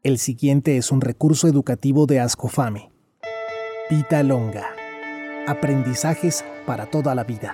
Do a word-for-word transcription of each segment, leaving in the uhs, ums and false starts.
El siguiente es un recurso educativo de Ascofame. Vita Longa. Aprendizajes para toda la vida.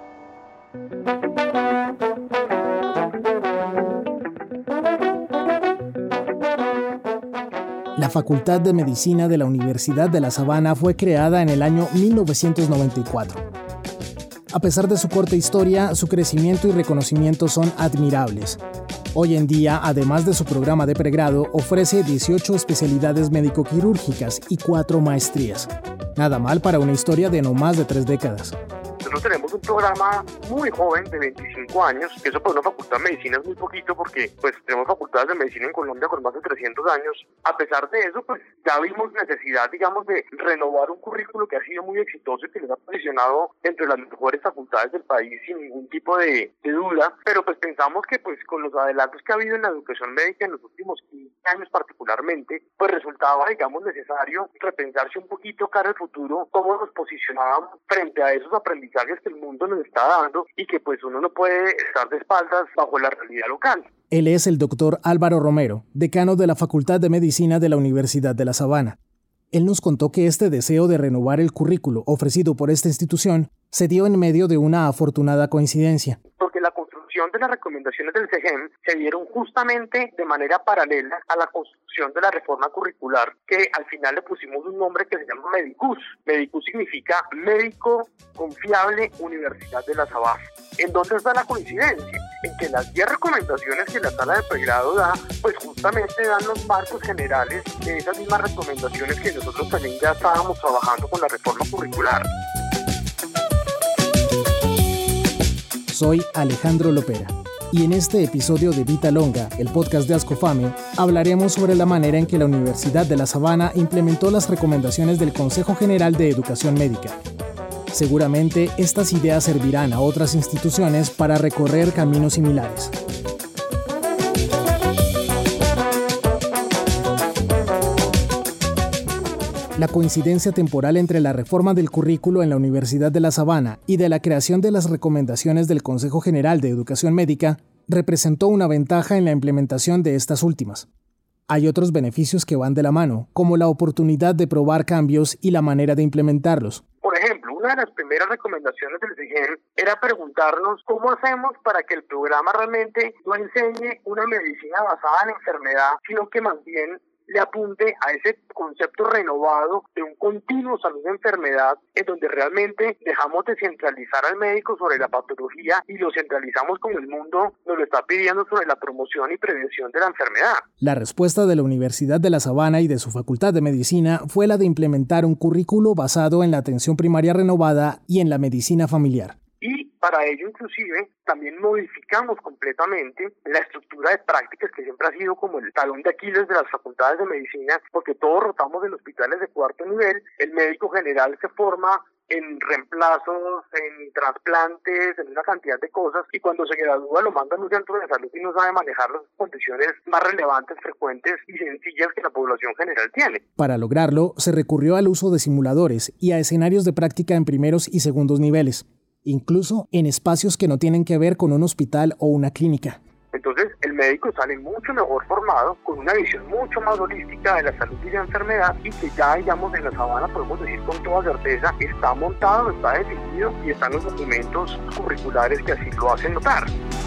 La Facultad de Medicina de la Universidad de La Sabana fue creada en el año mil novecientos noventa y cuatro. A pesar de su corta historia, su crecimiento y reconocimiento son admirables. Hoy en día, además de su programa de pregrado, ofrece dieciocho especialidades médico-quirúrgicas y cuatro maestrías. Nada mal para una historia de no más de tres décadas. Nosotros tenemos un programa muy joven de veinticinco años, que eso para una facultad de medicina es muy poquito porque pues tenemos facultades de medicina en Colombia con más de trescientos años. A pesar de eso, pues ya vimos necesidad, digamos, de renovar un currículo que ha sido muy exitoso y que nos ha posicionado entre las mejores facultades del país sin ningún tipo de, de duda, pero pues pensamos que pues con los adelantos que ha habido en la educación médica en los últimos quince años particularmente, pues resultaba, digamos, necesario repensarse un poquito cara al futuro, cómo nos posicionábamos frente a esos aprendizajes que el mundo nos está dando y que pues uno no puede estar de espaldas bajo la realidad local. Él es el doctor Álvaro Romero, decano de la Facultad de Medicina de la Universidad de La Sabana. Él nos contó que este deseo de renovar el currículo ofrecido por esta institución se dio en medio de una afortunada coincidencia. Porque la construcción de las recomendaciones del C E G E M se dieron justamente de manera paralela a la construcción de la reforma curricular, que al final le pusimos un nombre que se llama Medicus. Medicus significa Médico Confiable Universidad de La Sabana. ¿En dónde está la coincidencia? En que las diez recomendaciones que la sala de pregrado da, pues justamente dan los marcos generales de esas mismas recomendaciones que nosotros también ya estábamos trabajando con la reforma curricular. Soy Alejandro Lopera y en este episodio de Vita Longa, el podcast de Ascofame, hablaremos sobre la manera en que la Universidad de La Sabana implementó las recomendaciones del Consejo General de Educación Médica. Seguramente estas ideas servirán a otras instituciones para recorrer caminos similares. La coincidencia temporal entre la reforma del currículo en la Universidad de La Sabana y de la creación de las recomendaciones del Consejo General de Educación Médica representó una ventaja en la implementación de estas últimas. Hay otros beneficios que van de la mano, como la oportunidad de probar cambios y la manera de implementarlos. Por ejemplo, una de las primeras recomendaciones del C E G E M era preguntarnos cómo hacemos para que el programa realmente no enseñe una medicina basada en enfermedad, sino que más bien le apunte a ese concepto renovado de un continuo salud de enfermedad, en donde realmente dejamos de centralizar al médico sobre la patología y lo centralizamos como el mundo nos lo está pidiendo sobre la promoción y prevención de la enfermedad. La respuesta de la Universidad de La Sabana y de su Facultad de Medicina fue la de implementar un currículo basado en la atención primaria renovada y en la medicina familiar. Y para ello, inclusive, también modificamos completamente la estructura de prácticas que siempre ha sido como el talón de Aquiles de las facultades de medicina, porque todos rotamos en hospitales de cuarto nivel, el médico general se forma en reemplazos, en trasplantes, en una cantidad de cosas, y cuando se gradúa lo mandan a un centro de salud y no sabe manejar las condiciones más relevantes, frecuentes y sencillas que la población general tiene. Para lograrlo, se recurrió al uso de simuladores y a escenarios de práctica en primeros y segundos niveles, incluso en espacios que no tienen que ver con un hospital o una clínica. Entonces, el médico sale mucho mejor formado, con una visión mucho más holística de la salud y la enfermedad, y que ya, digamos, en La Sabana podemos decir con toda certeza, está montado, está definido y están los documentos curriculares que así lo hacen notar.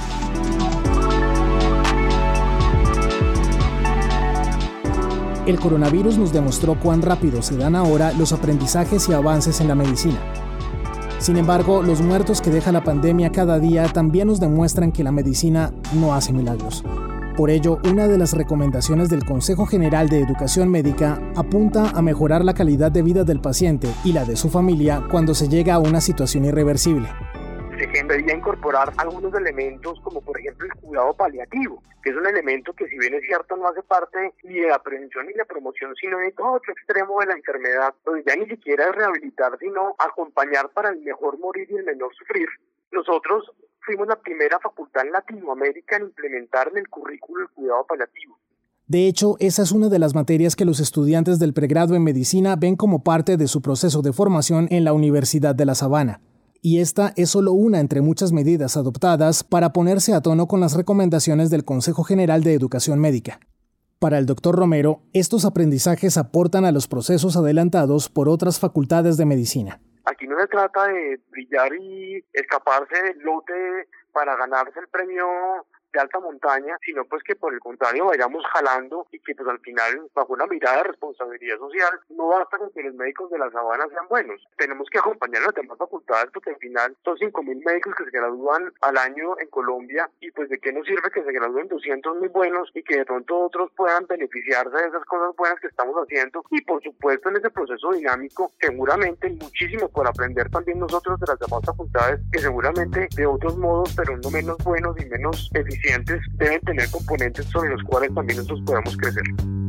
El coronavirus nos demostró cuán rápido se dan ahora los aprendizajes y avances en la medicina. Sin embargo, los muertos que deja la pandemia cada día también nos demuestran que la medicina no hace milagros. Por ello, una de las recomendaciones del Consejo General de Educación Médica apunta a mejorar la calidad de vida del paciente y la de su familia cuando se llega a una situación irreversible. Se debería incorporar algunos elementos como por ejemplo el cuidado paliativo, que es un elemento que si bien es cierto no hace parte ni de la prevención ni de la promoción, sino de todo otro extremo de la enfermedad, donde ya ni siquiera es rehabilitar, sino acompañar para el mejor morir y el menor sufrir. Nosotros fuimos la primera facultad en Latinoamérica en implementar en el currículo el cuidado paliativo. De hecho, esa es una de las materias que los estudiantes del pregrado en medicina ven como parte de su proceso de formación en la Universidad de La Sabana. Y esta es solo una entre muchas medidas adoptadas para ponerse a tono con las recomendaciones del Consejo General de Educación Médica. Para el doctor Romero, estos aprendizajes aportan a los procesos adelantados por otras facultades de medicina. Aquí no se trata de brillar y escaparse del lote para ganarse el premio de alta montaña, sino pues que por el contrario vayamos jalando y que pues al final, bajo una mirada de responsabilidad social, no basta con que los médicos de la sabana sean buenos. Tenemos que acompañar a las demás facultades porque al final son cinco mil médicos que se gradúan al año en Colombia y pues de qué nos sirve que se gradúen doscientos muy buenos y que de pronto otros puedan beneficiarse de esas cosas buenas que estamos haciendo. Y por supuesto en ese proceso dinámico seguramente muchísimo por aprender también nosotros de las demás facultades que seguramente de otros modos pero no menos buenos y menos eficientes deben tener componentes sobre los cuales también nosotros podamos crecer.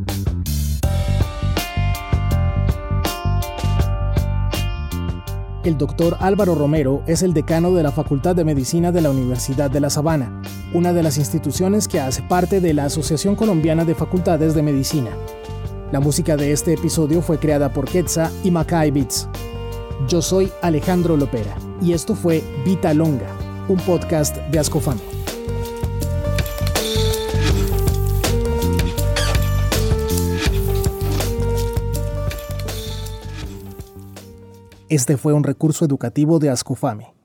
El doctor Álvaro Romero es el decano de la Facultad de Medicina de la Universidad de La Sabana, una de las instituciones que hace parte de la Asociación Colombiana de Facultades de Medicina. La música de este episodio fue creada por Quetza y Macay Beats. Yo soy Alejandro Lopera y esto fue Vita Longa, un podcast de Ascofame. Este fue un recurso educativo de Ascofame.